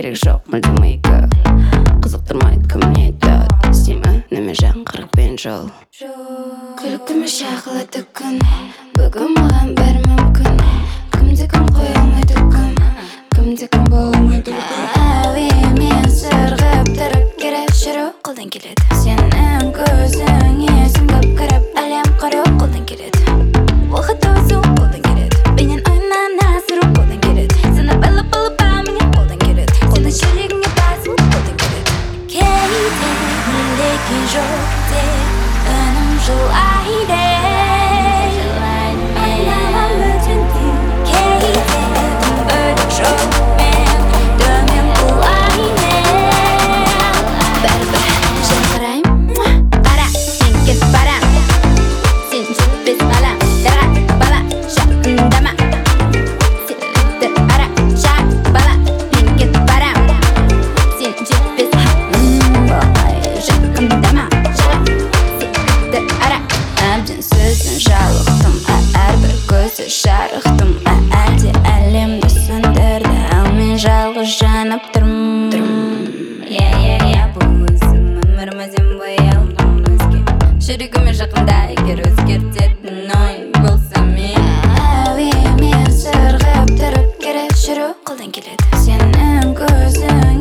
керек жоқ мүлдем екі. Қызықтырмайды кім не айтады, іздейме неме жағын қырықпен жол. Күлкіме шағылады күн, бүгін маған бәрі мүмкін. Кімде-кім қоя алмайды күн, кімде-кім бола алмайды күн. Әуемен сырғып тұрып керек жүру қолдан келеді. Сенің көзіңе сүңгіп қарап әлем қару қолдан келеді. Уақыт өту қолдан келеді. Бейнен ойнан асыру қолдан келеді. Сені байлап менен қолдан келеді. Сенің жүрегіңе басу қолдан келеді. Кейде мүлдеке жоқ деп үнім жылайды. Айналам өтінді кейде үміт жоқ мен төмен құлайды. Бәрібір жан қараймын қара сен кет бара. Сен жетпес бала дарға бала жақындама. Сенді ара жақ бала мен кет бара. Сен жетпес балай жақындама. Сенді ара әбден сөзін жалықтым, әрбір көзі жарықтым. Әлде әлемді сөндірді, ал мен жалғыз жанып тұрмын. Бұл өзім өмірімізден боялдым өзге. Жүрегіме жақында егер өзгертетін ой болса мен. Әуемен сырғып тұрып керек жүру қолдан келеді. Сенің көзің